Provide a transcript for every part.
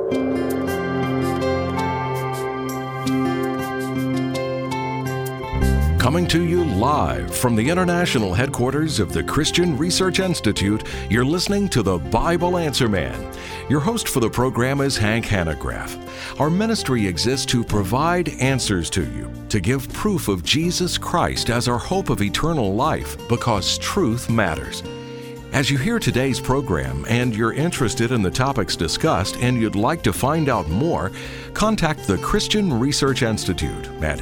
Coming to you live from the international headquarters of the Christian Research Institute, you're listening to the Bible Answer Man. Your host for the program is Hank Hanegraaff. Our ministry exists to provide answers to you, to give proof of Jesus Christ as our hope of eternal life, because truth matters. As you hear today's program and you're interested in the topics discussed and you'd like to find out more, contact the Christian Research Institute at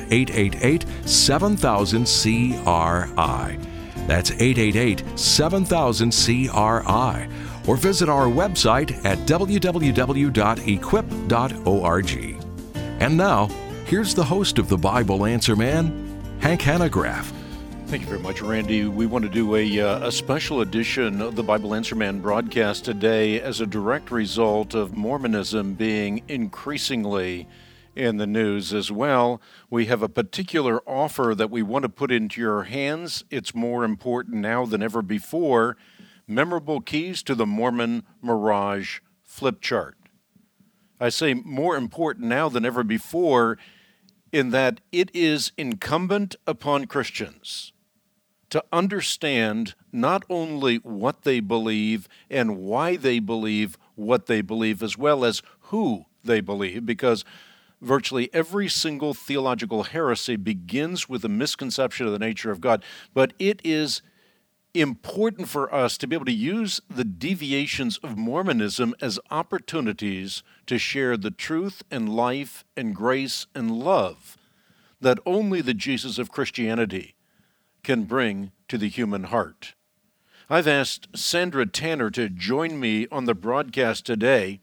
888-7000-CRI. That's 888-7000-CRI. Or visit our website at www.equip.org. And now, here's the host of the Bible Answer Man, Hank Hanegraaff. Thank you very much, Randy. We want to do a special edition of the Bible Answer Man broadcast today as a direct result of Mormonism being increasingly in the news as well. We have a particular offer that we want to put into your hands. It's more important now than ever before. Memorable Keys to the Mormon Mirage Flip Chart. I say more important now than ever before in that it is incumbent upon Christians to understand not only what they believe and why they believe what they believe, as well as who they believe, because virtually every single theological heresy begins with a misconception of the nature of God. But it is important for us to be able to use the deviations of Mormonism as opportunities to share the truth and life and grace and love that only the Jesus of Christianity can bring to the human heart. I've asked Sandra Tanner to join me on the broadcast today.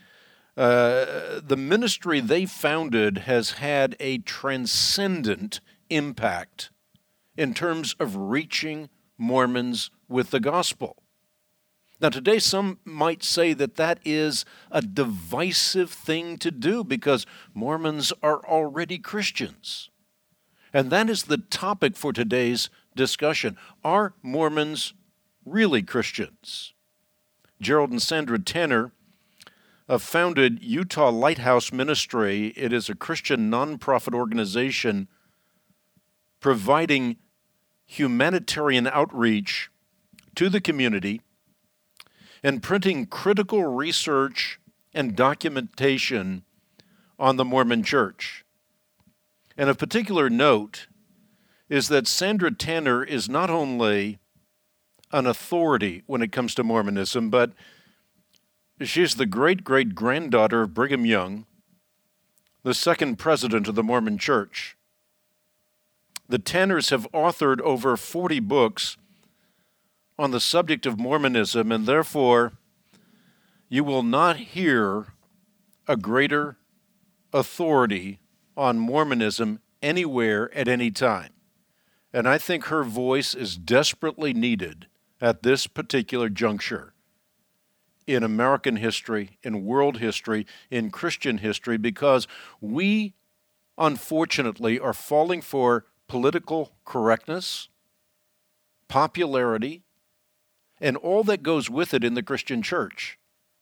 The ministry they founded has had a transcendent impact in terms of reaching Mormons with the gospel. Now, today some might say that that is a divisive thing to do because Mormons are already Christians. And that is the topic for today's discussion. Are Mormons really Christians? Gerald and Sandra Tanner founded Utah Lighthouse Ministry. It is a Christian nonprofit organization providing humanitarian outreach to the community and printing critical research and documentation on the Mormon Church. And of particular note is that Sandra Tanner is not only an authority when it comes to Mormonism, but she's the great-great-granddaughter of Brigham Young, the second president of the Mormon Church. The Tanners have authored over 40 books on the subject of Mormonism, and therefore you will not hear a greater authority on Mormonism anywhere at any time. And I think her voice is desperately needed at this particular juncture in American history, in world history, in Christian history, because we, unfortunately, are falling for political correctness, popularity, and all that goes with it in the Christian church.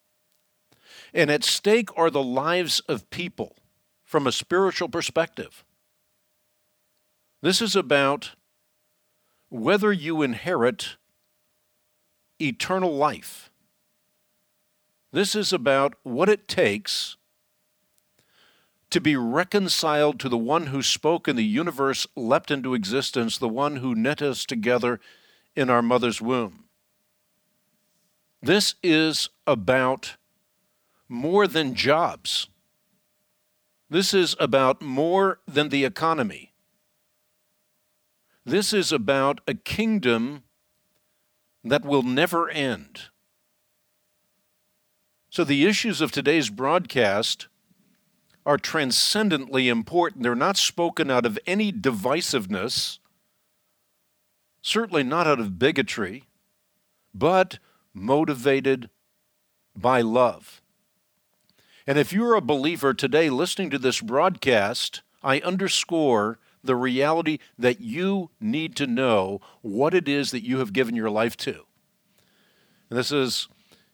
And at stake are the lives of people from a spiritual perspective. This is about whether you inherit eternal life. This is about what it takes to be reconciled to the one who spoke and the universe leapt into existence, the one who knit us together in our mother's womb. This is about more than jobs. This is about more than the economy. This is about a kingdom that will never end. So the issues of today's broadcast are transcendently important. They're not spoken out of any divisiveness, certainly not out of bigotry, but motivated by love. And if you're a believer today listening to this broadcast, I underscore the reality that you need to know what it is that you have given your life to. And this is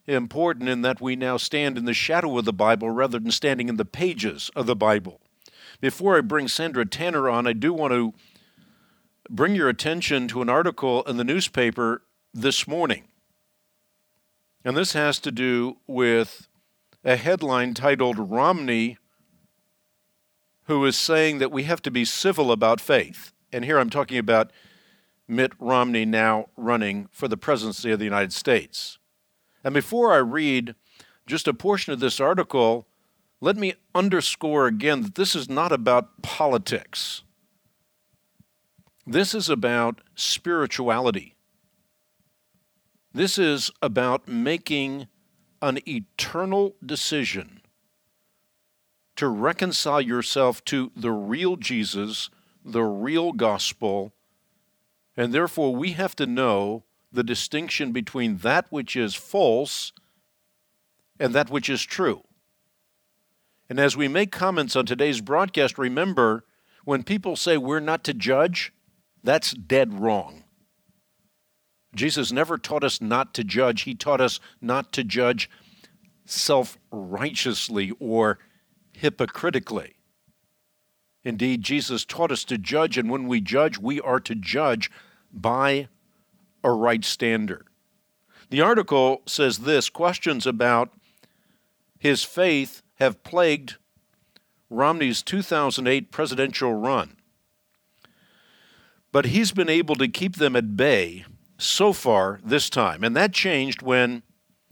important in that we now stand in the shadow of the Bible rather than standing in the pages of the Bible. Before I bring Sandra Tanner on, I do want to bring your attention to an article in the newspaper this morning. And this has to do with a headline titled, "Romney, who is saying that we have to be civil about faith." And here I'm talking about Mitt Romney now running for the presidency of the United States. And before I read just a portion of this article, let me underscore again that this is not about politics. This is about spirituality. This is about making an eternal decision to reconcile yourself to the real Jesus, the real gospel, and therefore we have to know the distinction between that which is false and that which is true. And as we make comments on today's broadcast, remember, when people say we're not to judge, that's dead wrong. Jesus never taught us not to judge. He taught us not to judge self-righteously or hypocritically. Indeed, Jesus taught us to judge, and when we judge, we are to judge by a right standard. The article says this: questions about his faith have plagued Romney's 2008 presidential run, but he's been able to keep them at bay so far this time. And that changed when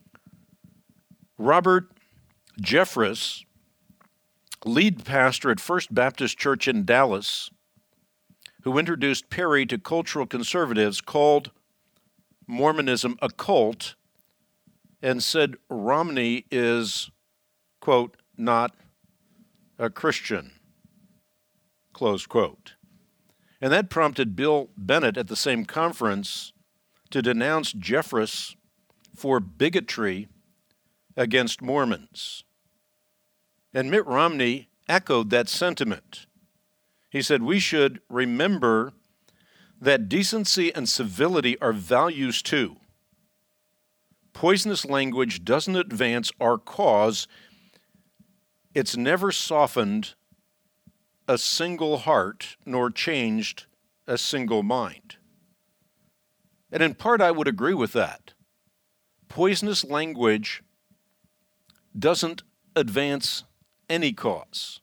Robert Jeffress, lead pastor at First Baptist Church in Dallas, who introduced Perry to cultural conservatives, called Mormonism a cult and said Romney is, quote, not a Christian, close quote. And that prompted Bill Bennett at the same conference to denounce Jeffress for bigotry against Mormons. And Mitt Romney echoed that sentiment. He said, "We should remember that decency and civility are values too. Poisonous language doesn't advance our cause. It's never softened a single heart nor changed a single mind." And in part, I would agree with that. Poisonous language doesn't advance any cause.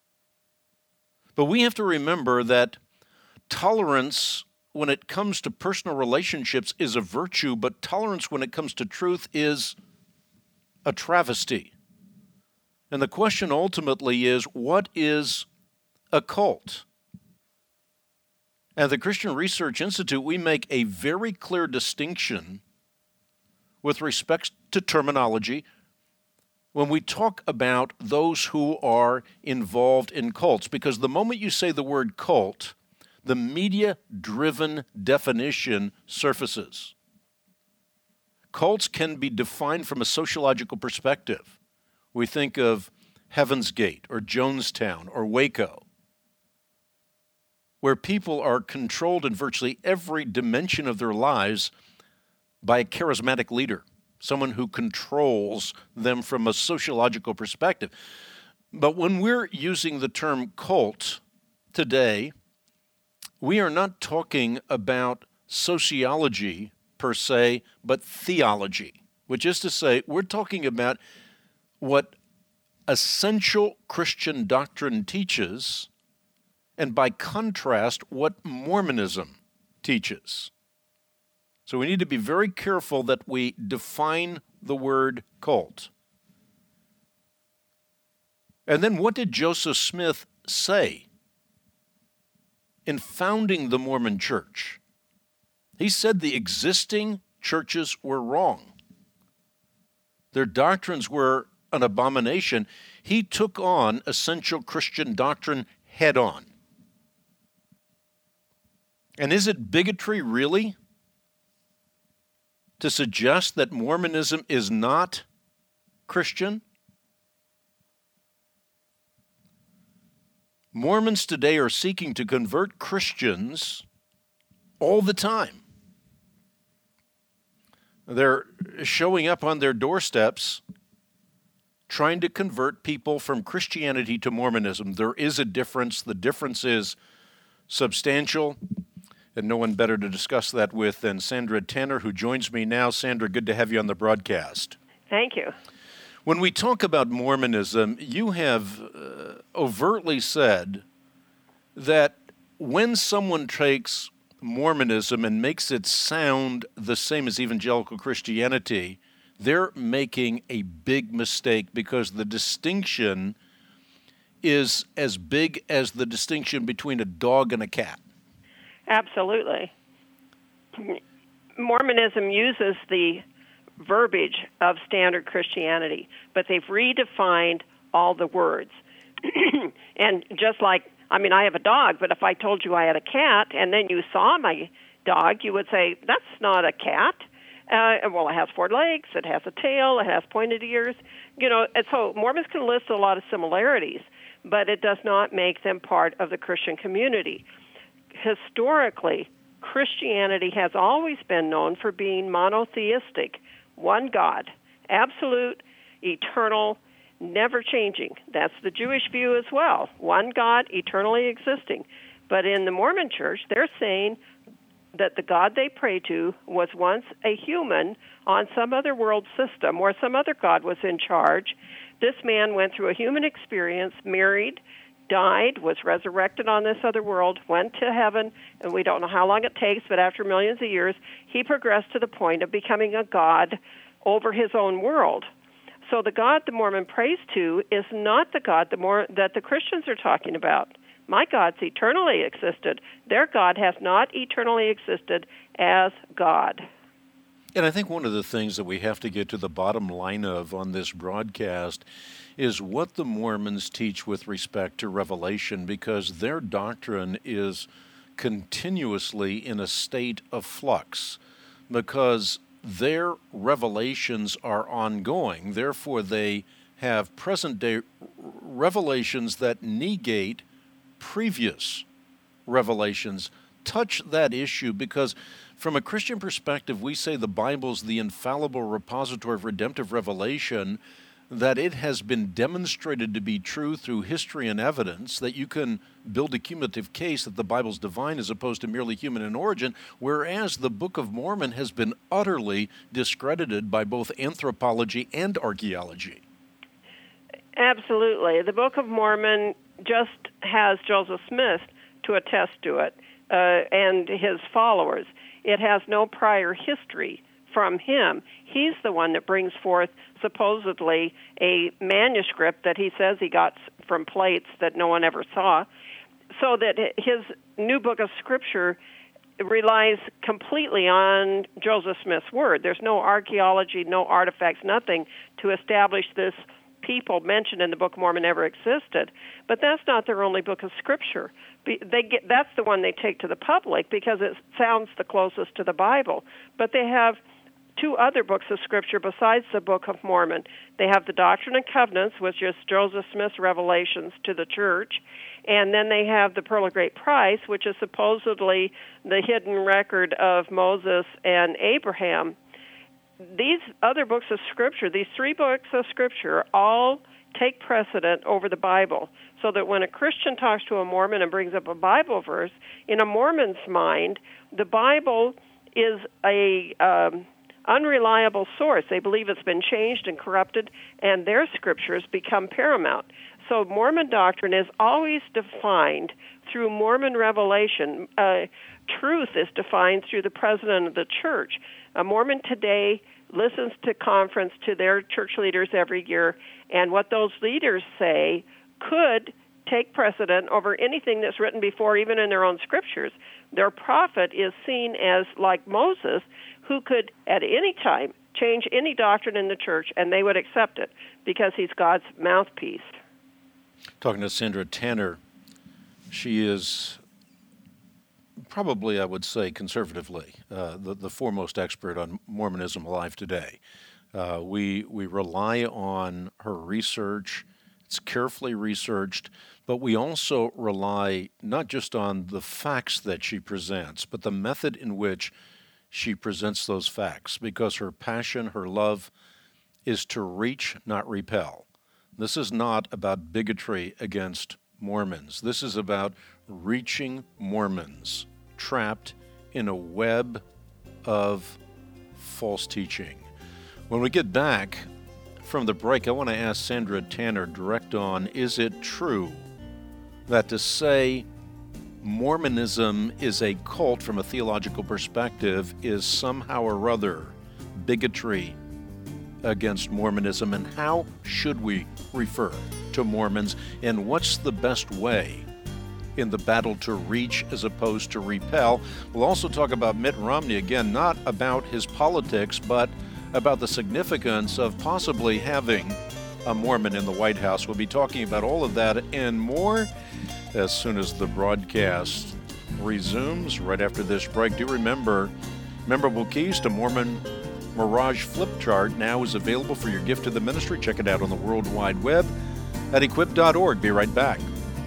But we have to remember that tolerance when it comes to personal relationships is a virtue, but tolerance when it comes to truth is a travesty. And the question ultimately is, what is a cult? At the Christian Research Institute, we make a very clear distinction with respect to terminology when we talk about those who are involved in cults, because the moment you say the word cult, the media-driven definition surfaces. Cults can be defined from a sociological perspective. We think of Heaven's Gate or Jonestown or Waco, where people are controlled in virtually every dimension of their lives by a charismatic leader, someone who controls them from a sociological perspective. But when we're using the term cult today, we are not talking about sociology per se, but theology, which is to say, we're talking about what essential Christian doctrine teaches, and by contrast, what Mormonism teaches. So we need to be very careful that we define the word cult. And then what did Joseph Smith say in founding the Mormon Church? He said the existing churches were wrong. Their doctrines were an abomination. He took on essential Christian doctrine head on. And is it bigotry, really, to suggest that Mormonism is not Christian? Mormons today are seeking to convert Christians all the time. They're showing up on their doorsteps trying to convert people from Christianity to Mormonism. There is a difference. The difference is substantial, and no one better to discuss that with than Sandra Tanner, who joins me now. Sandra, good to have you on the broadcast. Thank you. When we talk about Mormonism, you have overtly said that when someone takes Mormonism and makes it sound the same as evangelical Christianity, they're making a big mistake, because the distinction is as big as the distinction between a dog and a cat. Absolutely. Mormonism uses the verbiage of standard Christianity, but they've redefined all the words. And just like, I have a dog, but if I told you I had a cat and then you saw my dog, you would say, that's not a cat. Well, it has 4 legs, it has a tail, it has pointed ears. And so Mormons can list a lot of similarities, but it does not make them part of the Christian community. Historically, Christianity has always been known for being monotheistic, one God, absolute, eternal, never changing. That's the Jewish view as well. One God, eternally existing. But in the Mormon Church, they're saying that the God they pray to was once a human on some other world system where some other God was in charge. This man went through a human experience, married, died, was resurrected on this other world, went to heaven, and we don't know how long it takes, but after millions of years, he progressed to the point of becoming a God over his own world. So the God the Mormon prays to is not the God that the Christians are talking about. My God's eternally existed. Their God has not eternally existed as God. And I think one of the things that we have to get to the bottom line of on this broadcast is what the Mormons teach with respect to revelation, because their doctrine is continuously in a state of flux, because their revelations are ongoing. Therefore, they have present-day revelations that negate previous revelations. Touch that issue, because from a Christian perspective, we say the Bible's the infallible repository of redemptive revelation, that it has been demonstrated to be true through history and evidence, that you can build a cumulative case that the Bible's divine as opposed to merely human in origin, whereas the Book of Mormon has been utterly discredited by both anthropology and archaeology. Absolutely. The Book of Mormon just has Joseph Smith to attest to it and his followers. It has no prior history from him. He's the one that brings forth supposedly a manuscript that he says he got from plates that no one ever saw, so that his new book of Scripture relies completely on Joseph Smith's word. There's no archaeology, no artifacts, nothing to establish this people mentioned in the Book of Mormon ever existed. But that's not their only book of Scripture. That's the one they take to the public because it sounds the closest to the Bible. But they have 2 other books of Scripture besides the Book of Mormon. They have the Doctrine and Covenants, which is Joseph Smith's revelations to the church, and then they have the Pearl of Great Price, which is supposedly the hidden record of Moses and Abraham. These other books of Scripture, these 3 books of Scripture, all take precedent over the Bible, so that when a Christian talks to a Mormon and brings up a Bible verse, in a Mormon's mind, the Bible is a unreliable source. They believe it's been changed and corrupted, and their scriptures become paramount. So Mormon doctrine is always defined through Mormon revelation. Truth is defined through the president of the church. A Mormon today listens to conference to their church leaders every year, and what those leaders say could take precedent over anything that's written before, even in their own scriptures. Their prophet is seen as like Moses, who could at any time change any doctrine in the church, and they would accept it because he's God's mouthpiece. Talking to Sandra Tanner, she is probably, I would say, conservatively, the foremost expert on Mormonism alive today. We rely on her research. It's carefully researched, but we also rely not just on the facts that she presents, but the method in which she presents those facts, because her passion, her love, is to reach, not repel. This is not about bigotry against Mormons. This is about reaching Mormons trapped in a web of false teaching. When we get back from the break, I want to ask Sandra Tanner direct on, is it true that to say Mormonism is a cult from a theological perspective is somehow or other bigotry against Mormonism? And how should we refer to Mormons? And what's the best way in the battle to reach as opposed to repel? We'll also talk about Mitt Romney, again, not about his politics, but about the significance of possibly having a Mormon in the White House. We'll be talking about all of that and more as soon as the broadcast resumes right after this break. Do remember, memorable keys to Mormon Mirage Flip Chart now is available for your gift to the ministry. Check it out on the World Wide Web at equip.org. Be right back.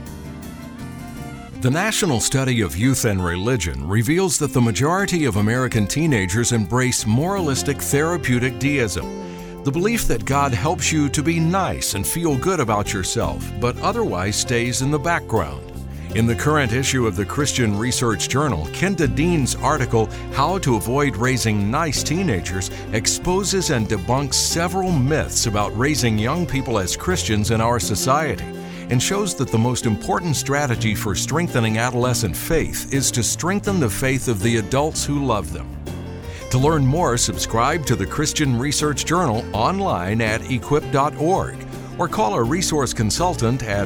The National Study of Youth and Religion reveals that the majority of American teenagers embrace moralistic therapeutic deism, the belief that God helps you to be nice and feel good about yourself, but otherwise stays in the background. In the current issue of the Christian Research Journal, Kenda Dean's article, How to Avoid Raising Nice Teenagers, exposes and debunks several myths about raising young people as Christians in our society, and shows that the most important strategy for strengthening adolescent faith is to strengthen the faith of the adults who love them. To learn more, subscribe to the Christian Research Journal online at equip.org or call a resource consultant at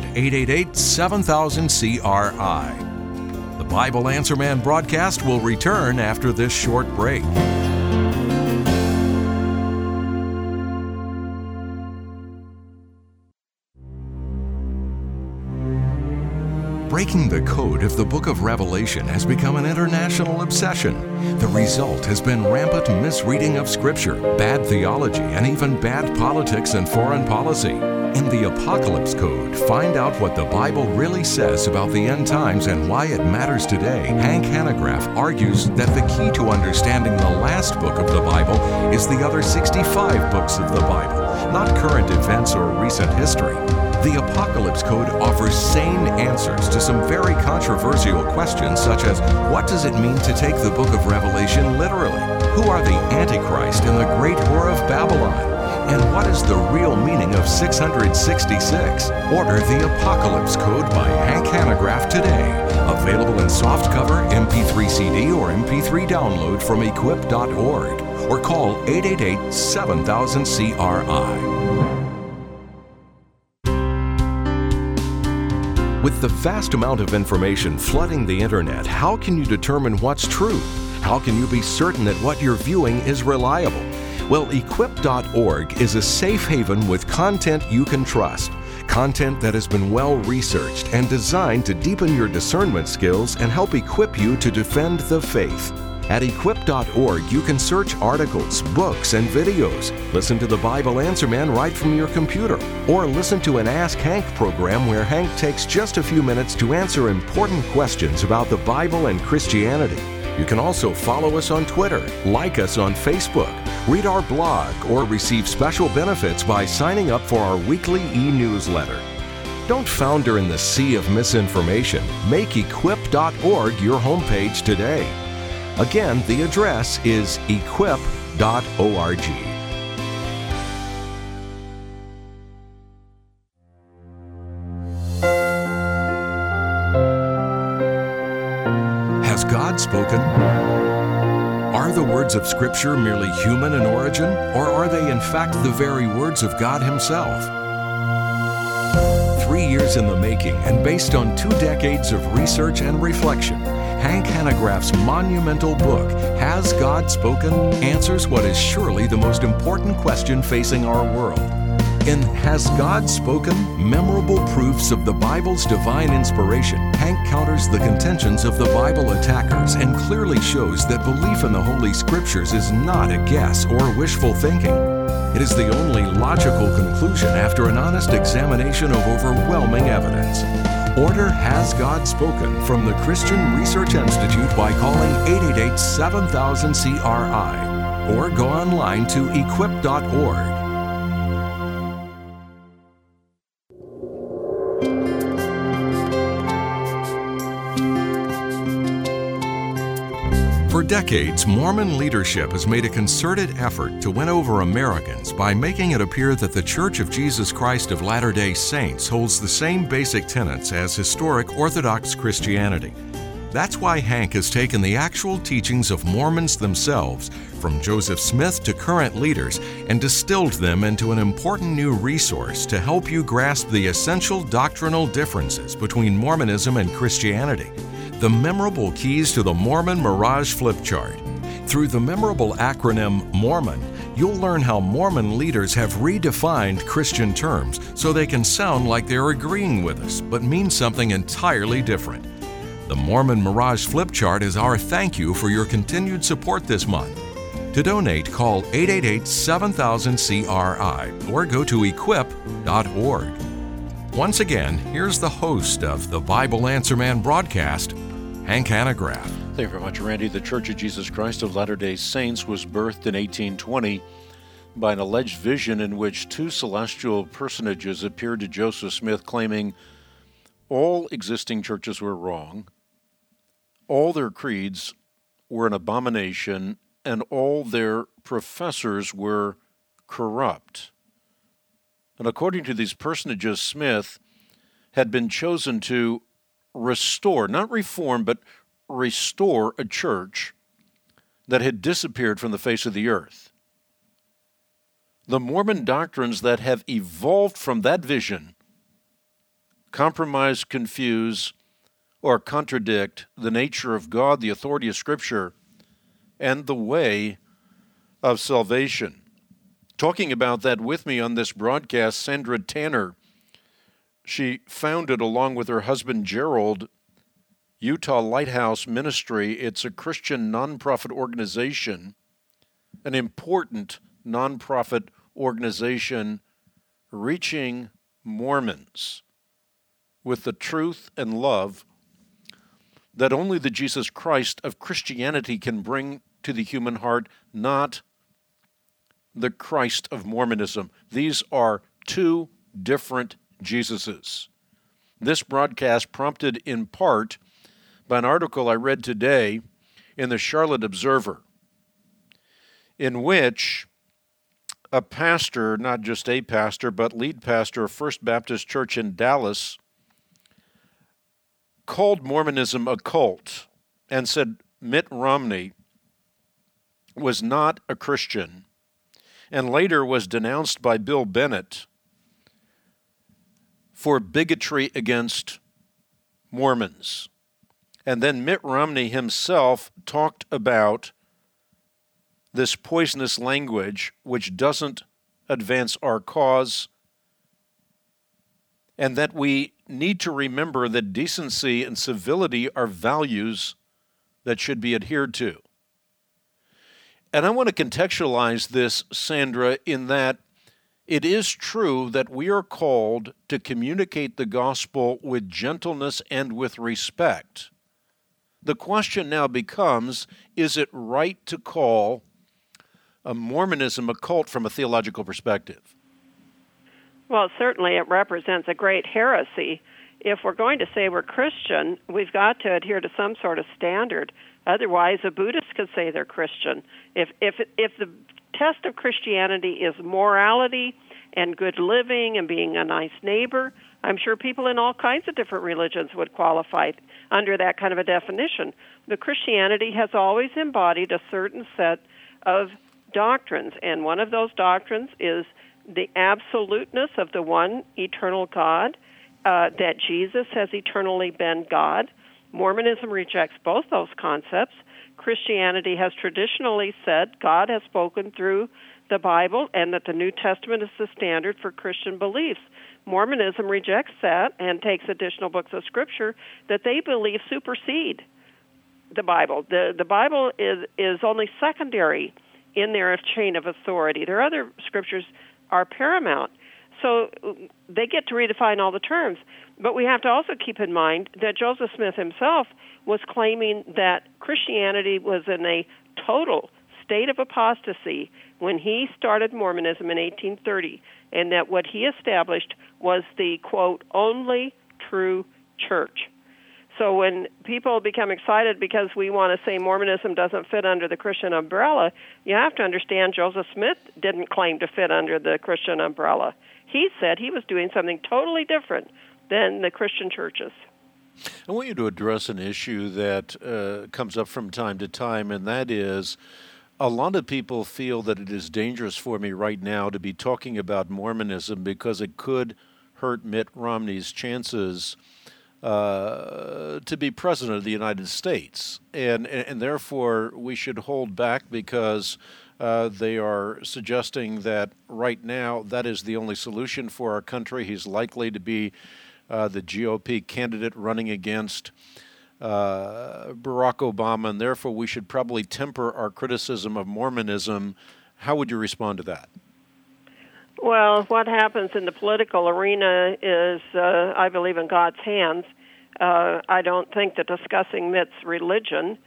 888-7000-CRI. The Bible Answer Man broadcast will return after this short break. Breaking the code of the book of Revelation has become an international obsession. The result has been rampant misreading of Scripture, bad theology, and even bad politics and foreign policy. In the Apocalypse Code, find out what the Bible really says about the end times and why it matters today. Hank Hanegraaff argues that the key to understanding the last book of the Bible is the other 65 books of the Bible, not current events or recent history. The Apocalypse Code offers sane answers to some very controversial questions, such as what does it mean to take the book of Revelation literally? Who are the Antichrist and the great whore of Babylon? And what is the real meaning of 666? Order the Apocalypse Code by Hank Hanegraaff today. Available in softcover, MP3 CD, or MP3 download from equip.org. Or call 888-7000-CRI. With the vast amount of information flooding the internet, how can you determine what's true? How can you be certain that what you're viewing is reliable? Well, equip.org is a safe haven with content you can trust. Content that has been well researched and designed to deepen your discernment skills and help equip you to defend the faith. At equip.org, you can search articles, books, and videos, listen to the Bible Answer Man right from your computer, or listen to an Ask Hank program where Hank takes just a few minutes to answer important questions about the Bible and Christianity. You can also follow us on Twitter, like us on Facebook, read our blog, or receive special benefits by signing up for our weekly e-newsletter. Don't founder in the sea of misinformation. Make equip.org your homepage today. Again, the address is equip.org. Has God spoken? Are the words of Scripture merely human in origin, or are they in fact the very words of God Himself? 3 years in the making and based on 2 decades of research and reflection, Hank Hanegraaff's monumental book, Has God Spoken?, answers what is surely the most important question facing our world. In Has God Spoken? Memorable Proofs of the Bible's Divine Inspiration, Hank counters the contentions of the Bible attackers and clearly shows that belief in the Holy Scriptures is not a guess or wishful thinking. It is the only logical conclusion after an honest examination of overwhelming evidence. Order Has God Spoken from the Christian Research Institute by calling 888-7000-CRI or go online to equip.org. For decades, Mormon leadership has made a concerted effort to win over Americans by making it appear that the Church of Jesus Christ of Latter-day Saints holds the same basic tenets as historic Orthodox Christianity. That's why Hank has taken the actual teachings of Mormons themselves, from Joseph Smith to current leaders, and distilled them into an important new resource to help you grasp the essential doctrinal differences between Mormonism and Christianity. The memorable keys to the Mormon Mirage Flip Chart. Through the memorable acronym Mormon, you'll learn how Mormon leaders have redefined Christian terms so they can sound like they're agreeing with us, but mean something entirely different. The Mormon Mirage Flip Chart is our thank you for your continued support this month. To donate, call 888-7000-CRI or go to equip.org. Once again, here's the host of the Bible Answer Man broadcast, Hank Hanegraaff. Thank you very much, Randy. The Church of Jesus Christ of Latter-day Saints was birthed in 1820 by an alleged vision in which two celestial personages appeared to Joseph Smith claiming all existing churches were wrong, all their creeds were an abomination, and all their professors were corrupt. And according to these personages, Smith had been chosen to restore, not reform, but restore a church that had disappeared from the face of the earth. The Mormon doctrines that have evolved from that vision compromise, confuse, or contradict the nature of God, the authority of Scripture, and the way of salvation. Talking about that with me on this broadcast, Sandra Tanner. She founded, along with her husband Gerald, Utah Lighthouse Ministry. It's a Christian nonprofit organization, an important nonprofit organization reaching Mormons with the truth and love that only the Jesus Christ of Christianity can bring to the human heart, not the Christ of Mormonism. These are two different Jesuses. This broadcast prompted in part by an article I read today in the Charlotte Observer, in which a pastor, not just a pastor, but lead pastor of First Baptist Church in Dallas, called Mormonism a cult and said Mitt Romney was not a Christian, and later was denounced by Bill Bennett for bigotry against Mormons. And then Mitt Romney himself talked about this poisonous language which doesn't advance our cause, and that we need to remember that decency and civility are values that should be adhered to. And I want to contextualize this, Sandra, in that it is true that we are called to communicate the gospel with gentleness and with respect. The question now becomes, is it right to call a Mormonism a cult from a theological perspective? Well, certainly it represents a great heresy. If we're going to say we're Christian, we've got to adhere to some sort of standard. Otherwise, a Buddhist could say they're Christian. If the test of Christianity is morality and good living and being a nice neighbor, I'm sure people in all kinds of different religions would qualify under that kind of a definition. But Christianity has always embodied a certain set of doctrines, and one of those doctrines is the absoluteness of the one eternal God, that Jesus has eternally been God. Mormonism rejects both those concepts. Christianity has traditionally said God has spoken through the Bible and that the New Testament is the standard for Christian beliefs. Mormonism rejects that and takes additional books of Scripture that they believe supersede the Bible. The Bible is only secondary in their chain of authority. Their other Scriptures are paramount. So they get to redefine all the terms. But we have to also keep in mind that Joseph Smith himself was claiming that Christianity was in a total state of apostasy when he started Mormonism in 1830, and that what he established was the, quote, only true church. So when people become excited because we want to say Mormonism doesn't fit under the Christian umbrella, you have to understand Joseph Smith didn't claim to fit under the Christian umbrella. He said he was doing something totally different than the Christian churches. I want you to address an issue that comes up from time to time, and that is a lot of people feel that it is dangerous for me right now to be talking about Mormonism because it could hurt Mitt Romney's chances to be president of the United States. And therefore, we should hold back because they are suggesting that right now that is the only solution for our country. He's likely to be the GOP candidate running against Barack Obama, and therefore we should probably temper our criticism of Mormonism. How would you respond to that? Well, what happens in the political arena is, I believe, in God's hands. I don't think that discussing Mitt's religion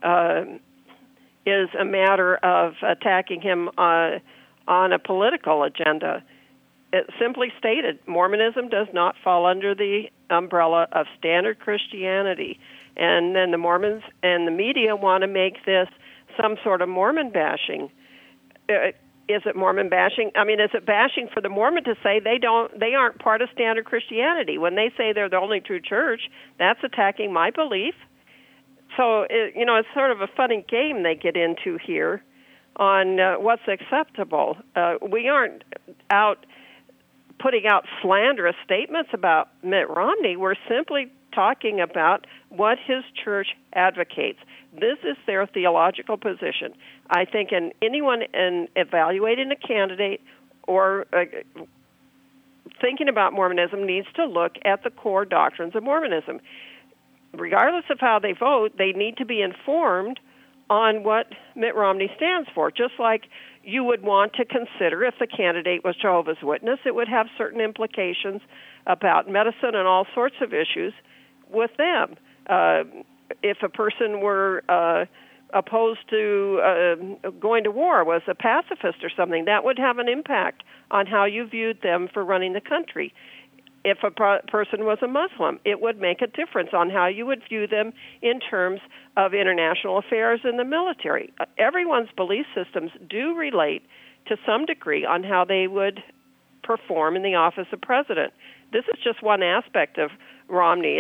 is a matter of attacking him on a political agenda. It simply stated, Mormonism does not fall under the umbrella of standard Christianity. And then the Mormons and the media want to make this some sort of Mormon bashing. Is it Mormon bashing? I mean, is it bashing for the Mormon to say they aren't part of standard Christianity? When they say they're the only true church, that's attacking my belief. So, it's sort of a funny game they get into here on what's acceptable. We aren't out putting out slanderous statements about Mitt Romney. We're simply talking about what his church advocates. This is their theological position. I think anyone in evaluating a candidate or thinking about Mormonism needs to look at the core doctrines of Mormonism. Regardless of how they vote, they need to be informed on what Mitt Romney stands for. Just like you would want to consider if the candidate was Jehovah's Witness, it would have certain implications about medicine and all sorts of issues with them. If a person were opposed to going to war, was a pacifist or something, that would have an impact on how you viewed them for running the country. If a person was a Muslim, it would make a difference on how you would view them in terms of international affairs and the military. Everyone's belief systems do relate to some degree on how they would perform in the office of president. This is just one aspect of Romney.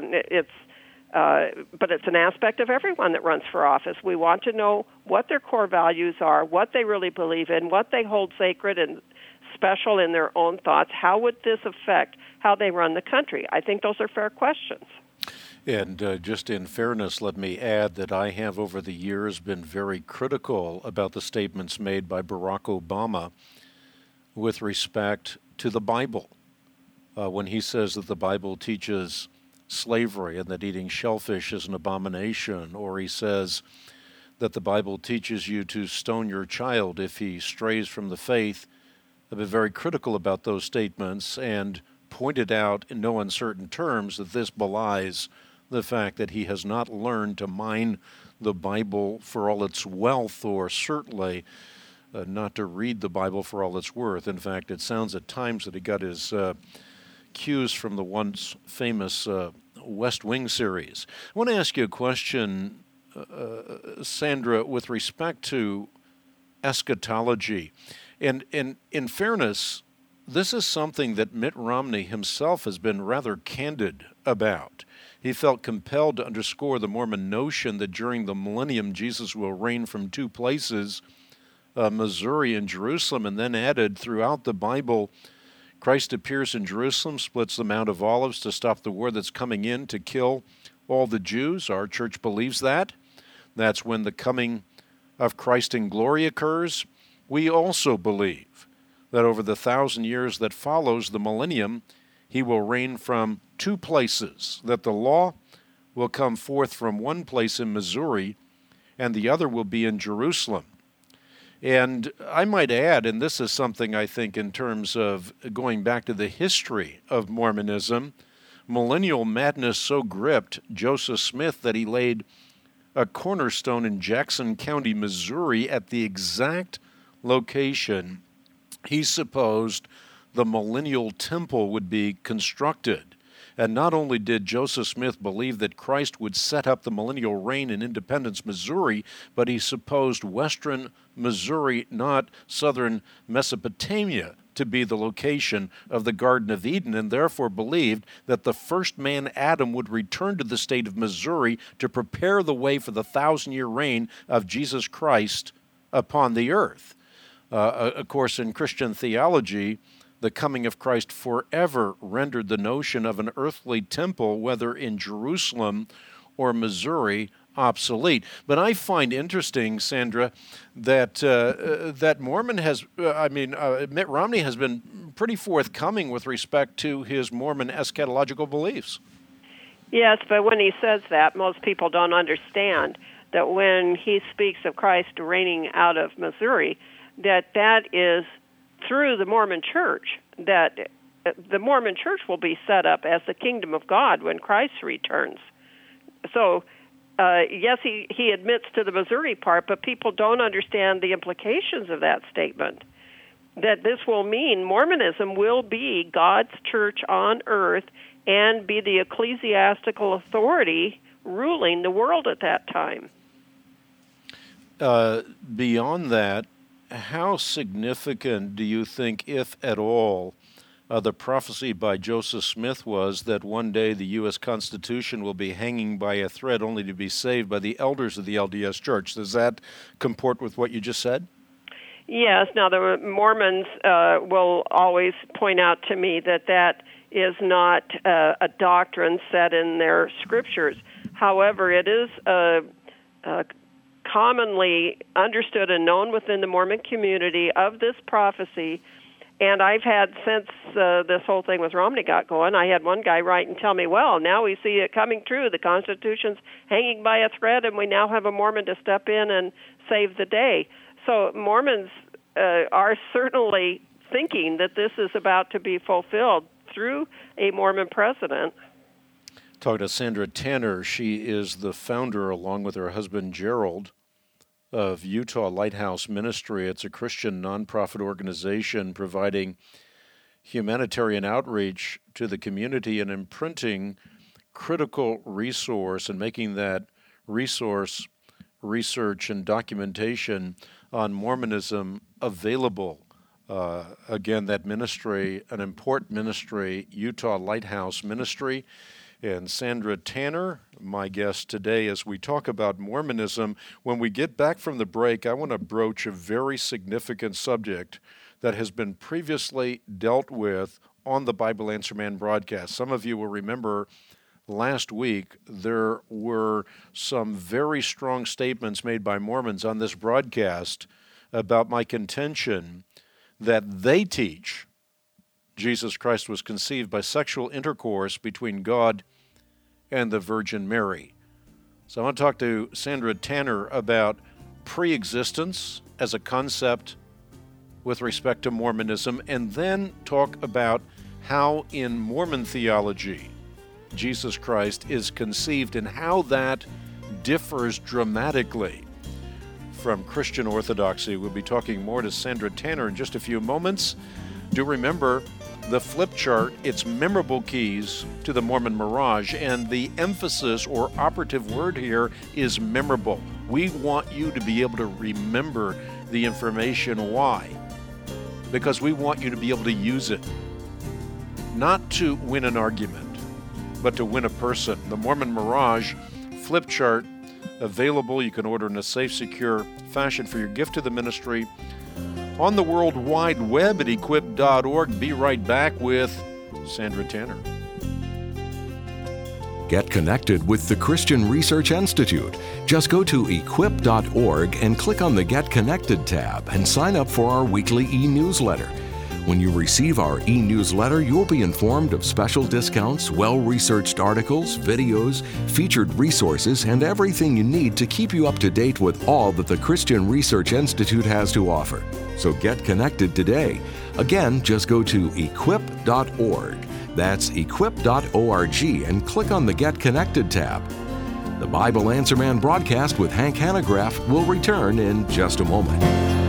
But it's an aspect of everyone that runs for office. We want to know what their core values are, what they really believe in, what they hold sacred and special in their own thoughts. How would this affect how they run the country? I think those are fair questions. And just in fairness, let me add that I have over the years been very critical about the statements made by Barack Obama with respect to the Bible. When he says that the Bible teaches slavery and that eating shellfish is an abomination, or he says that the Bible teaches you to stone your child if he strays from the faith. I've been very critical about those statements and pointed out in no uncertain terms that this belies the fact that he has not learned to mine the Bible for all its wealth, or certainly not to read the Bible for all its worth. In fact, it sounds at times that he got his cues from the once famous West Wing series. I want to ask you a question, Sandra, with respect to eschatology. And in fairness, this is something that Mitt Romney himself has been rather candid about. He felt compelled to underscore the Mormon notion that during the millennium, Jesus will reign from two places, Missouri and Jerusalem, and then added throughout the Bible, Christ appears in Jerusalem, splits the Mount of Olives to stop the war that's coming in to kill all the Jews. Our church believes that. That's when the coming of Christ in glory occurs. We also believe that over the 1,000 years that follows the millennium, he will reign from two places, that the law will come forth from one place in Missouri and the other will be in Jerusalem. And I might add, and this is something I think in terms of going back to the history of Mormonism, millennial madness so gripped Joseph Smith that he laid a cornerstone in Jackson County, Missouri, at the exact location he supposed the millennial temple would be constructed. And not only did Joseph Smith believe that Christ would set up the millennial reign in Independence, Missouri, but he supposed western Missouri, not southern Mesopotamia, to be the location of the Garden of Eden, and therefore believed that the first man, Adam, would return to the state of Missouri to prepare the way for the 1,000-year reign of Jesus Christ upon the earth. Of course, in Christian theology, the coming of Christ forever rendered the notion of an earthly temple, whether in Jerusalem or Missouri, obsolete. But I find interesting, Sandra, that that Mitt Romney has been pretty forthcoming with respect to his Mormon eschatological beliefs. Yes, but when he says that, most people don't understand that when he speaks of Christ reigning out of Missouri, that is through the Mormon Church, that the Mormon Church will be set up as the kingdom of God when Christ returns. So, yes, he admits to the Missouri part, but people don't understand the implications of that statement, that this will mean Mormonism will be God's church on earth and be the ecclesiastical authority ruling the world at that time. Beyond that, how significant do you think, if at all, the prophecy by Joseph Smith was that one day the U.S. Constitution will be hanging by a thread only to be saved by the elders of the LDS Church? Does that comport with what you just said? Yes. Now, the Mormons will always point out to me that is not a doctrine set in their scriptures. However, it is commonly understood and known within the Mormon community of this prophecy. And I've had, since this whole thing with Romney got going, I had one guy write and tell me, well, now we see it coming true. The Constitution's hanging by a thread, and we now have a Mormon to step in and save the day. So Mormons are certainly thinking that this is about to be fulfilled through a Mormon president. Talking to Sandra Tanner. She is the founder, along with her husband Gerald, of Utah Lighthouse Ministry. It's a Christian nonprofit organization providing humanitarian outreach to the community and imprinting critical resource and making that resource, research, and documentation on Mormonism available. Again, that ministry, an important ministry, Utah Lighthouse Ministry. And Sandra Tanner, my guest today, as we talk about Mormonism. When we get back from the break, I want to broach a very significant subject that has been previously dealt with on the Bible Answer Man broadcast. Some of you will remember last week there were some very strong statements made by Mormons on this broadcast about my contention that they teach Jesus Christ was conceived by sexual intercourse between God and the Virgin Mary. So I want to talk to Sandra Tanner about pre-existence as a concept with respect to Mormonism, and then talk about how in Mormon theology Jesus Christ is conceived and how that differs dramatically from Christian orthodoxy. We'll be talking more to Sandra Tanner in just a few moments. Do remember the flip chart, its memorable keys to the Mormon Mirage, and the emphasis or operative word here is memorable. We want you to be able to remember the information. Why? Because we want you to be able to use it, not to win an argument, but to win a person. The Mormon Mirage flip chart available. You can order in a safe, secure fashion for your gift to the ministry on the World Wide Web at equip.org. Be right back with Sandra Tanner. Get connected with the Christian Research Institute. Just go to equip.org and click on the Get Connected tab and sign up for our weekly e-newsletter. When you receive our e-newsletter, you'll be informed of special discounts, well-researched articles, videos, featured resources, and everything you need to keep you up to date with all that the Christian Research Institute has to offer. So get connected today. Again, just go to equip.org. That's equip.org and click on the Get Connected tab. The Bible Answer Man broadcast with Hank Hanegraaff will return in just a moment.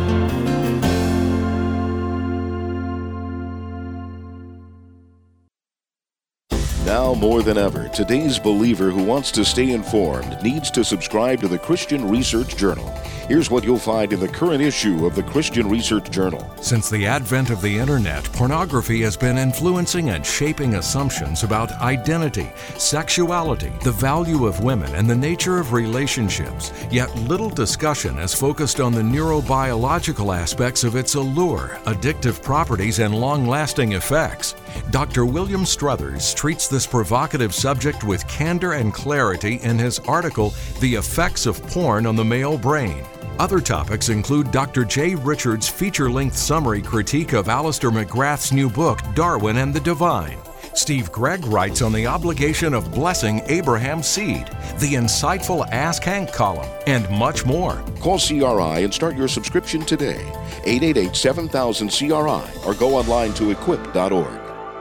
Now more than ever, today's believer who wants to stay informed needs to subscribe to the Christian Research Journal. Here's what you'll find in the current issue of the Christian Research Journal. Since the advent of the internet, pornography has been influencing and shaping assumptions about identity, sexuality, the value of women, and the nature of relationships. Yet little discussion has focused on the neurobiological aspects of its allure, addictive properties, and long-lasting effects. Dr. William Struthers treats this provocative subject with candor and clarity in his article, The Effects of Porn on the Male Brain. Other topics include Dr. J. Richards' feature-length summary critique of Alistair McGrath's new book, Darwin and the Divine. Steve Gregg writes on the obligation of blessing Abraham's seed, the insightful Ask Hank column, and much more. Call CRI and start your subscription today. 888-7000-CRI or go online to equip.org.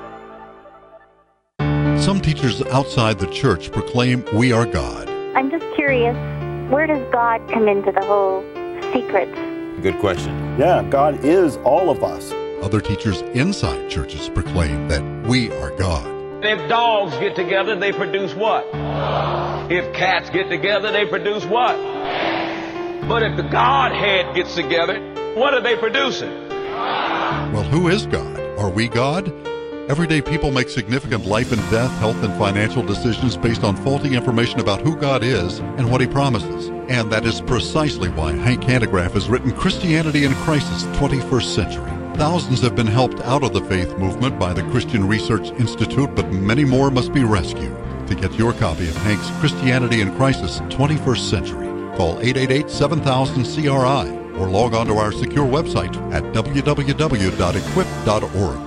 Some teachers outside the church proclaim we are God. I'm just curious, where does God come into the whole secret? Good question. Yeah, God is all of us. Other teachers inside churches proclaim that we are God. If dogs get together, they produce what? If cats get together, they produce what? But if the Godhead gets together, what are they producing? Well, who is God? Are we God? Everyday people make significant life and death, health, and financial decisions based on faulty information about who God is and what He promises. And that is precisely why Hank Hanegraaff has written Christianity in Crisis, 21st Century. Thousands have been helped out of the faith movement by the Christian Research Institute, but many more must be rescued. To get your copy of Hank's Christianity in Crisis, 21st Century, call 888-7000-CRI or log on to our secure website at www.equip.org.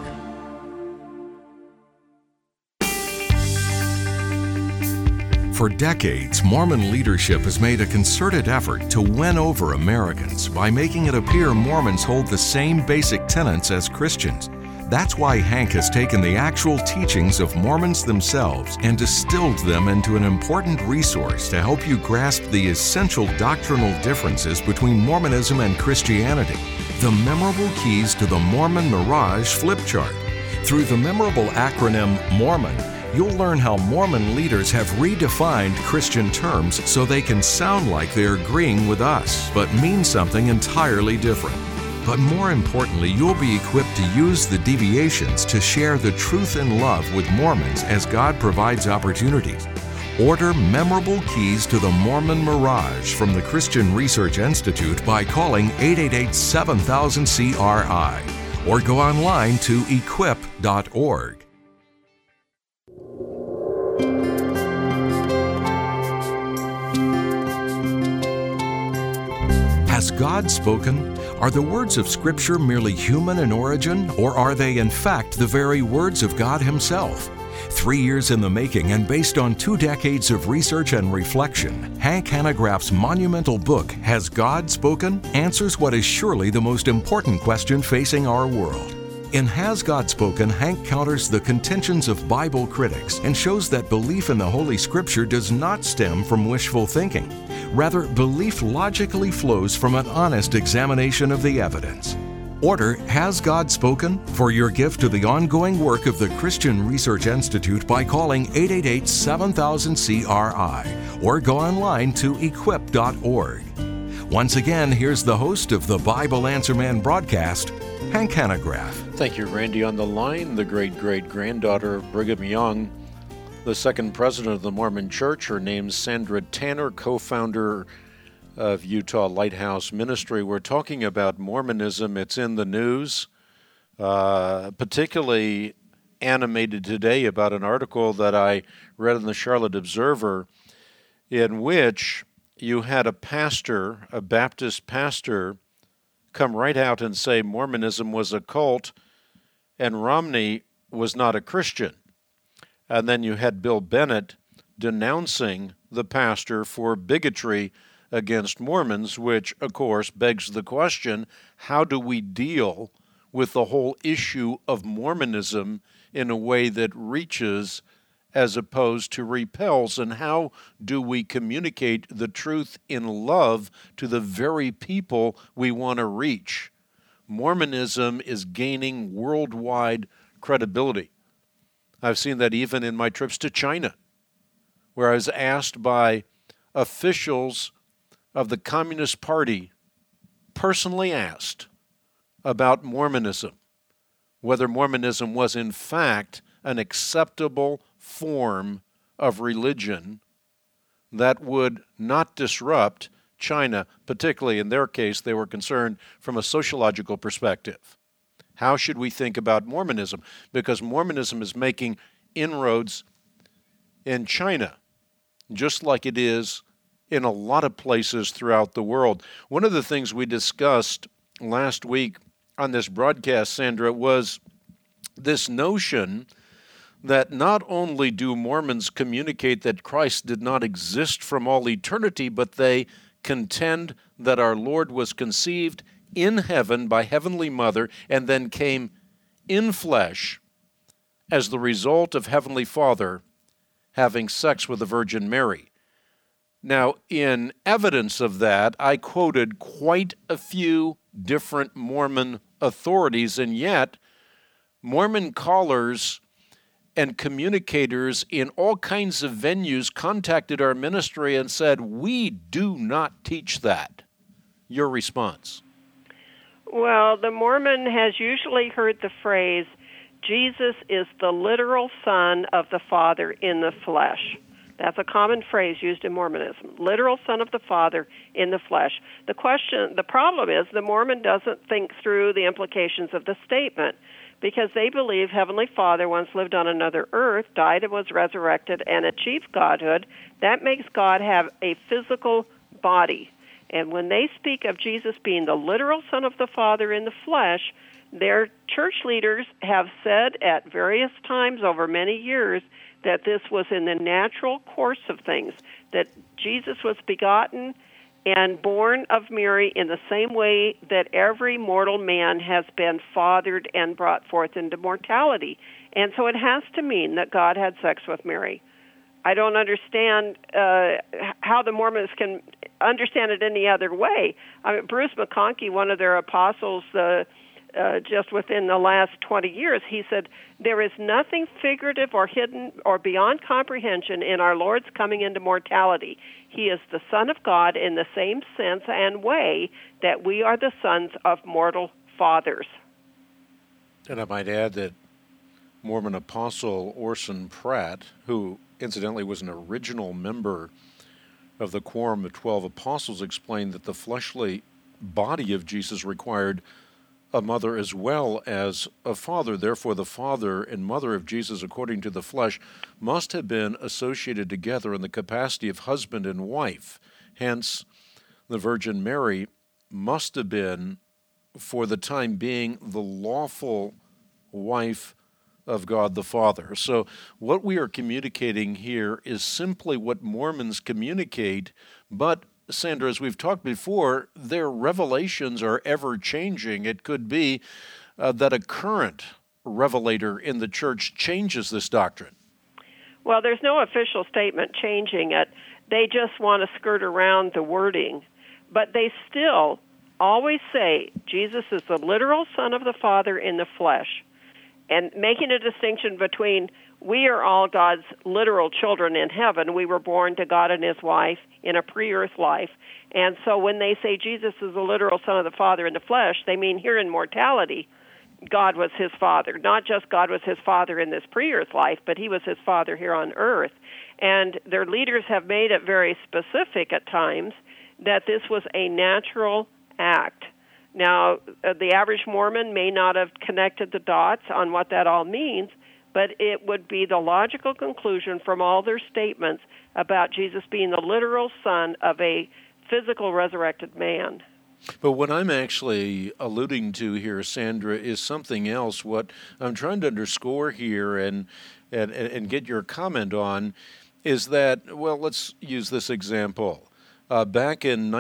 For decades, Mormon leadership has made a concerted effort to win over Americans by making it appear Mormons hold the same basic tenets as Christians. That's why Hank has taken the actual teachings of Mormons themselves and distilled them into an important resource to help you grasp the essential doctrinal differences between Mormonism and Christianity. The memorable keys to the Mormon Mirage flip chart. Through the memorable acronym Mormon, you'll learn how Mormon leaders have redefined Christian terms so they can sound like they're agreeing with us, but mean something entirely different. But more importantly, you'll be equipped to use the deviations to share the truth and love with Mormons as God provides opportunities. Order Memorable Keys to the Mormon Mirage from the Christian Research Institute by calling 888-7000-CRI or go online to equip.org. Has God spoken? Are the words of Scripture merely human in origin, or are they in fact the very words of God Himself? 3 years in the making and based on 2 decades of research and reflection, Hank Hanegraaff's monumental book, Has God Spoken?, answers what is surely the most important question facing our world. In Has God Spoken?, Hank counters the contentions of Bible critics and shows that belief in the Holy Scripture does not stem from wishful thinking. Rather, belief logically flows from an honest examination of the evidence. Order Has God Spoken? For your gift to the ongoing work of the Christian Research Institute by calling 888-7000-CRI or go online to equip.org. Once again, here's the host of the Bible Answer Man broadcast, Hank Hanegraaff. Thank you, Randy. On the line, the great-great-granddaughter of Brigham Young, the second president of the Mormon Church. Her name's Sandra Tanner, co-founder of Utah Lighthouse Ministry. We're talking about Mormonism. It's in the news, particularly animated today about an article that I read in the Charlotte Observer in which you had a pastor, a Baptist pastor, come right out and say Mormonism was a cult and Romney was not a Christian. And then you had Bill Bennett denouncing the pastor for bigotry against Mormons, which, of course, begs the question, how do we deal with the whole issue of Mormonism in a way that reaches as opposed to repels? And how do we communicate the truth in love to the very people we want to reach? Mormonism is gaining worldwide credibility. I've seen that even in my trips to China, where I was asked by officials of the Communist Party, personally asked about Mormonism, whether Mormonism was in fact an acceptable form of religion that would not disrupt China, particularly in their case, they were concerned from a sociological perspective. How should we think about Mormonism? Because Mormonism is making inroads in China, just like it is in a lot of places throughout the world. One of the things we discussed last week on this broadcast, Sandra, was this notion that not only do Mormons communicate that Christ did not exist from all eternity, but they contend that our Lord was conceived in heaven by Heavenly Mother and then came in flesh as the result of Heavenly Father having sex with the Virgin Mary. Now, in evidence of that, I quoted quite a few different Mormon authorities, and yet Mormon callers and communicators in all kinds of venues contacted our ministry and said, "We do not teach that." Your response? Well, the Mormon has usually heard the phrase, Jesus is the literal Son of the Father in the flesh. That's a common phrase used in Mormonism, literal Son of the Father in the flesh. The problem is the Mormon doesn't think through the implications of the statement, because they believe Heavenly Father once lived on another earth, died and was resurrected, and achieved godhood. That makes God have a physical body. And when they speak of Jesus being the literal Son of the Father in the flesh, their church leaders have said at various times over many years that this was in the natural course of things, that Jesus was begotten and born of Mary in the same way that every mortal man has been fathered and brought forth into mortality. And so it has to mean that God had sex with Mary. I don't understand how the Mormons can understand it any other way. I mean, Bruce McConkie, one of their apostles, just within the last 20 years, he said, there is nothing figurative or hidden or beyond comprehension in our Lord's coming into mortality. He is the Son of God in the same sense and way that we are the sons of mortal fathers. And I might add that Mormon apostle Orson Pratt, who incidentally was an original member of the Quorum of 12 Apostles, explained that the fleshly body of Jesus required a mother as well as a father. Therefore, the father and mother of Jesus, according to the flesh, must have been associated together in the capacity of husband and wife. Hence, the Virgin Mary must have been, for the time being, the lawful wife of God the Father. So what we are communicating here is simply what Mormons communicate, but Sandra, as we've talked before, their revelations are ever-changing. It could be that a current revelator in the church changes this doctrine. Well, there's no official statement changing it. They just want to skirt around the wording. But they still always say Jesus is the literal Son of the Father in the flesh, and making a distinction between we are all God's literal children in heaven. We were born to God and His wife in a pre-earth life. And so when they say Jesus is the literal Son of the Father in the flesh, they mean here in mortality, God was His Father. Not just God was His Father in this pre-earth life, but He was His Father here on earth. And their leaders have made it very specific at times that this was a natural act. Now, the average Mormon may not have connected the dots on what that all means, but it would be the logical conclusion from all their statements about Jesus being the literal Son of a physical resurrected man. But what I'm actually alluding to here, Sandra, is something else. What I'm trying to underscore here and get your comment on is that, well, let's use this example. Back in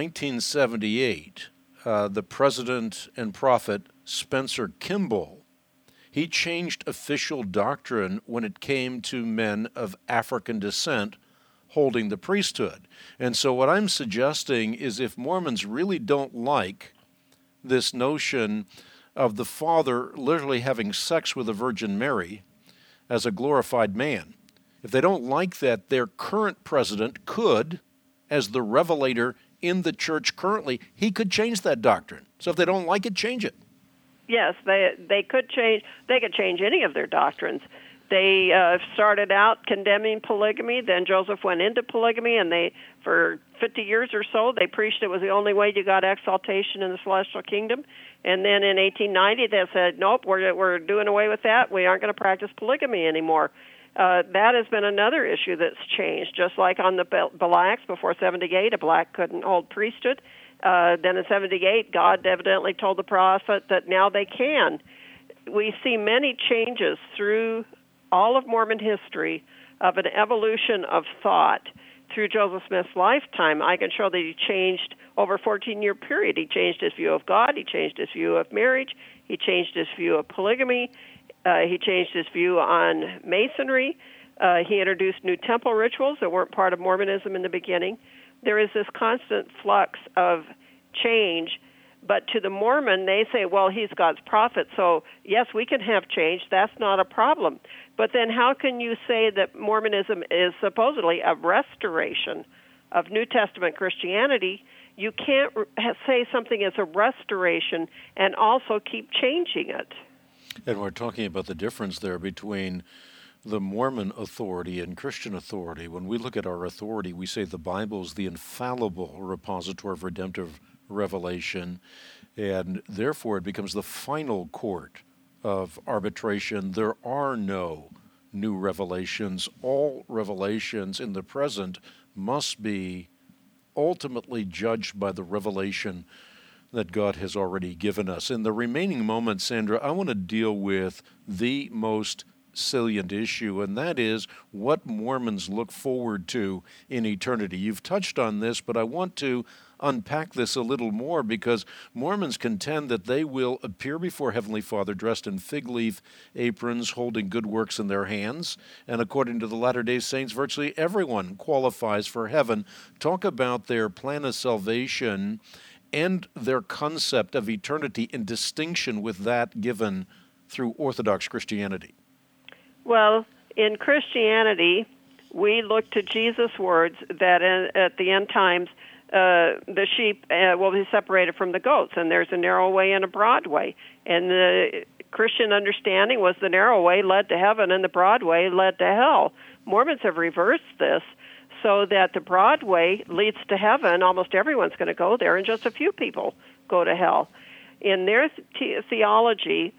1978, the president and prophet Spencer Kimball, he changed official doctrine when it came to men of African descent holding the priesthood. And so what I'm suggesting is if Mormons really don't like this notion of the Father literally having sex with the Virgin Mary as a glorified man, if they don't like that, their current president could, as the revelator in the church currently, he could change that doctrine. So if they don't like it, change it. Yes, they could change. They could change any of their doctrines. They started out condemning polygamy. Then Joseph went into polygamy, and for 50 years or so, they preached it was the only way you got exaltation in the celestial kingdom. And then in 1890, they said, nope, we're doing away with that. We aren't going to practice polygamy anymore. That has been another issue that's changed. Just like on the Blacks before 78, a black couldn't hold priesthood. Then in 78, God evidently told the prophet that now they can. We see many changes through all of Mormon history of an evolution of thought through Joseph Smith's lifetime. I can show that he changed over a 14-year period. He changed his view of God. He changed his view of marriage. He changed his view of polygamy. He changed his view on Masonry. He introduced new temple rituals that weren't part of Mormonism in the beginning. There is this constant flux of change, but to the Mormon, they say, well, he's God's prophet, so yes, we can have change. That's not a problem. But then how can you say that Mormonism is supposedly a restoration of New Testament Christianity? You can't say something is a restoration and also keep changing it. And we're talking about the difference there between the Mormon authority and Christian authority. When we look at our authority, we say the Bible is the infallible repository of redemptive revelation, and therefore it becomes the final court of arbitration. There are no new revelations. All revelations in the present must be ultimately judged by the revelation that God has already given us. In the remaining moments, Sandra, I want to deal with the most salient issue, and that is what Mormons look forward to in eternity. You've touched on this, but I want to unpack this a little more because Mormons contend that they will appear before Heavenly Father dressed in fig leaf aprons, holding good works in their hands, and according to the Latter-day Saints, virtually everyone qualifies for heaven. Talk about their plan of salvation and their concept of eternity in distinction with that given through Orthodox Christianity. Well, in Christianity, we look to Jesus' words that at the end times, the sheep will be separated from the goats, and there's a narrow way and a broad way. And the Christian understanding was the narrow way led to heaven and the broad way led to hell. Mormons have reversed this so that the broad way leads to heaven. Almost everyone's going to go there, and just a few people go to hell. In their theology,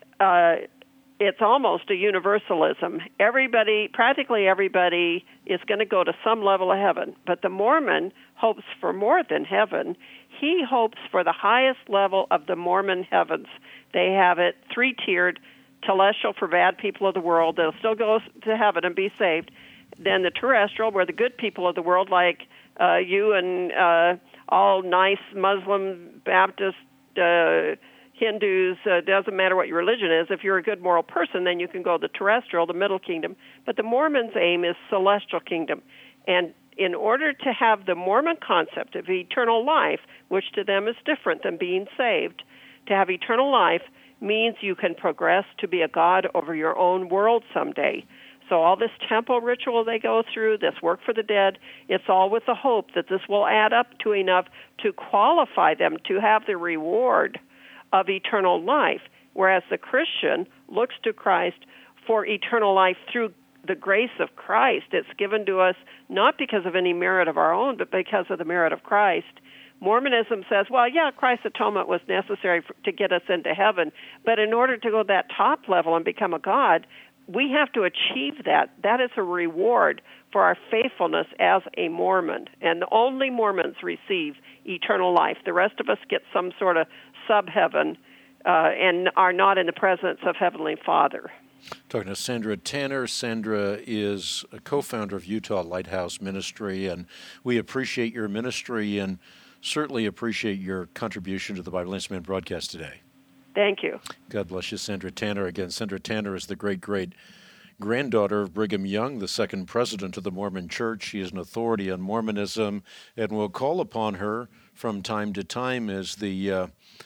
it's almost a universalism. Practically everybody is going to go to some level of heaven. But the Mormon hopes for more than heaven. He hopes for the highest level of the Mormon heavens. They have it three-tiered: celestial for bad people of the world. They'll still go to heaven and be saved. Then the terrestrial, where the good people of the world, like you and all nice Muslim, Baptist, Hindus, doesn't matter what your religion is. If you're a good moral person, then you can go to the terrestrial, the middle kingdom. But the Mormons' aim is celestial kingdom. And in order to have the Mormon concept of eternal life, which to them is different than being saved, to have eternal life means you can progress to be a god over your own world someday. So all this temple ritual they go through, this work for the dead, it's all with the hope that this will add up to enough to qualify them to have the reward of eternal life, whereas the Christian looks to Christ for eternal life through the grace of Christ. It's given to us not because of any merit of our own, but because of the merit of Christ. Mormonism says, well, yeah, Christ's atonement was necessary to get us into heaven, but in order to go that top level and become a god, we have to achieve that. That is a reward for our faithfulness as a Mormon. And only Mormons receive eternal life. The rest of us get some sort of sub-heaven and are not in the presence of Heavenly Father. Talking to Sandra Tanner. Sandra is a co-founder of Utah Lighthouse Ministry, and we appreciate your ministry and certainly appreciate your contribution to the Bible Answer Man broadcast today. Thank you. God bless you, Sandra Tanner. Again, Sandra Tanner is the great-granddaughter of Brigham Young, the second president of the Mormon Church. She is an authority on Mormonism, and we'll call upon her from time to time as the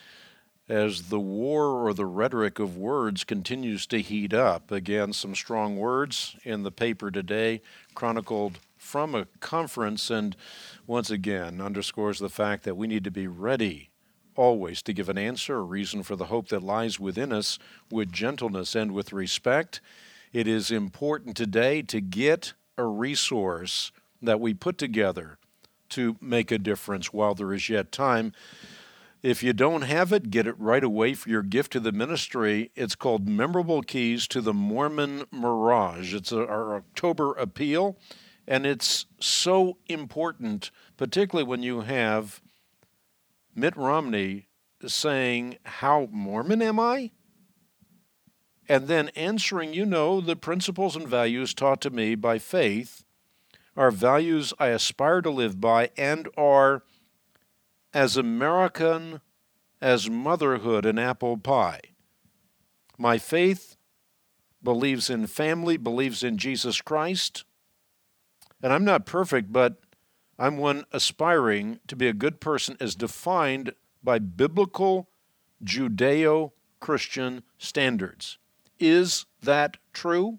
war or the rhetoric of words continues to heat up. Again, some strong words in the paper today, chronicled from a conference, and once again underscores the fact that we need to be ready always to give an answer, a reason for the hope that lies within us with gentleness and with respect. It is important today to get a resource that we put together to make a difference while there is yet time. If you don't have it, get it right away for your gift to the ministry. It's called Memorable Keys to the Mormon Mirage. It's our October appeal, and it's so important, particularly when you have Mitt Romney saying, "How Mormon am I?" And then answering, the principles and values taught to me by faith are values I aspire to live by and are as American as motherhood and apple pie. My faith believes in family, believes in Jesus Christ, and I'm not perfect, but I'm one aspiring to be a good person as defined by biblical Judeo-Christian standards. Is that true?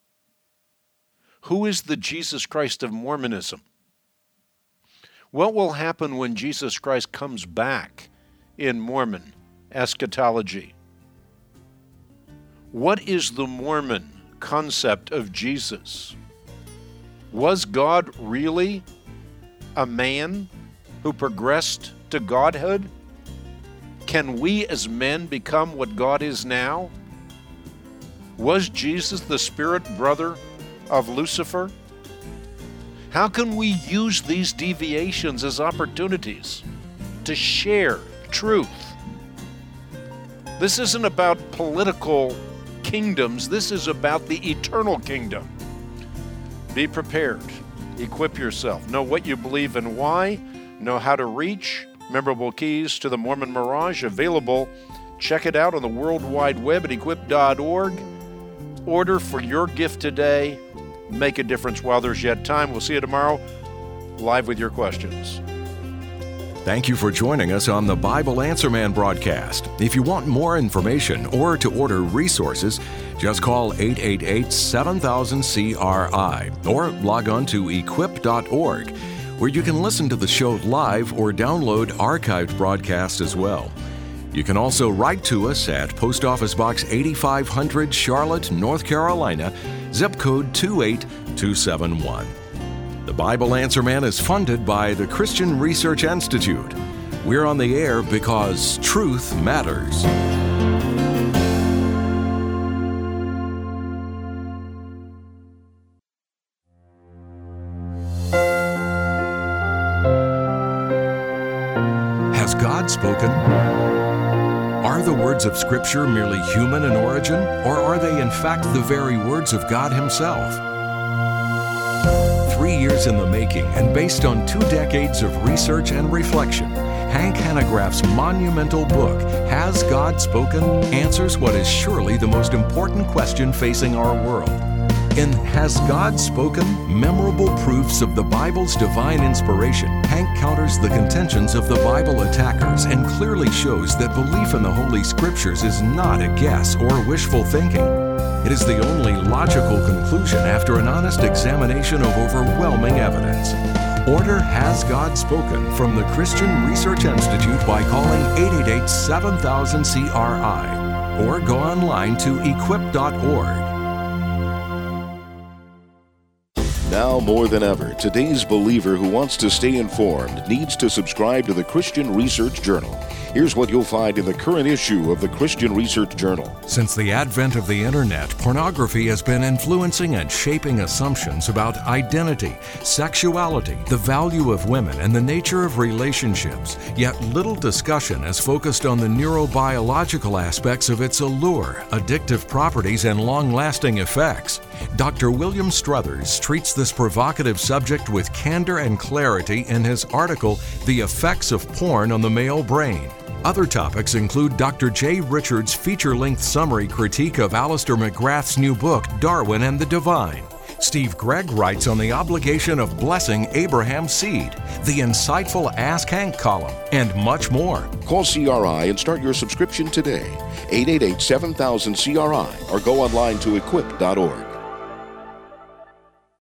Who is the Jesus Christ of Mormonism? What will happen when Jesus Christ comes back in Mormon eschatology? What is the Mormon concept of Jesus? Was God really a man who progressed to godhood? Can we as men become what God is now? Was Jesus the spirit brother of Lucifer? How can we use these deviations as opportunities to share truth? This isn't about political kingdoms. This is about the eternal kingdom. Be prepared. Equip yourself. Know what you believe and why. Know how to reach. Memorable Keys to the Mormon Mirage available. Check it out on the World Wide Web at equip.org. Order for your gift today. Make a difference while there's yet time. We'll see you tomorrow, live with your questions. Thank you for joining us on the Bible Answer Man broadcast. If you want more information or to order resources, just call 888-7000-CRI or log on to equip.org, where you can listen to the show live or download archived broadcasts as well. You can also write to us at Post Office Box 8500, Charlotte, North Carolina, zip code 28271. The Bible Answer Man is funded by the Christian Research Institute. We're on the air because truth matters. Has God spoken? Are the words of Scripture merely human in origin, or are they in fact the very words of God Himself? 3 years in the making and based on 2 decades of research and reflection, Hank Hanegraaff's monumental book, Has God Spoken?, answers what is surely the most important question facing our world. In Has God Spoken? Memorable Proofs of the Bible's Divine Inspiration, Hank counters the contentions of the Bible attackers and clearly shows that belief in the Holy Scriptures is not a guess or wishful thinking. It is the only logical conclusion after an honest examination of overwhelming evidence. Order Has God Spoken from the Christian Research Institute by calling 888-7000-CRI or go online to equip.org. Now more than ever, today's believer who wants to stay informed needs to subscribe to the Christian Research Journal. Here's what you'll find in the current issue of the Christian Research Journal. Since the advent of the internet, pornography has been influencing and shaping assumptions about identity, sexuality, the value of women, and the nature of relationships. Yet little discussion has focused on the neurobiological aspects of its allure, addictive properties, and long-lasting effects. Dr. William Struthers treats this provocative subject with candor and clarity in his article, The Effects of Porn on the Male Brain. Other topics include Dr. J. Richards' feature-length summary critique of Alistair McGrath's new book, Darwin and the Divine. Steve Gregg writes on the obligation of blessing Abraham's seed, the insightful Ask Hank column, and much more. Call CRI and start your subscription today. 888-7000-CRI or go online to equip.org.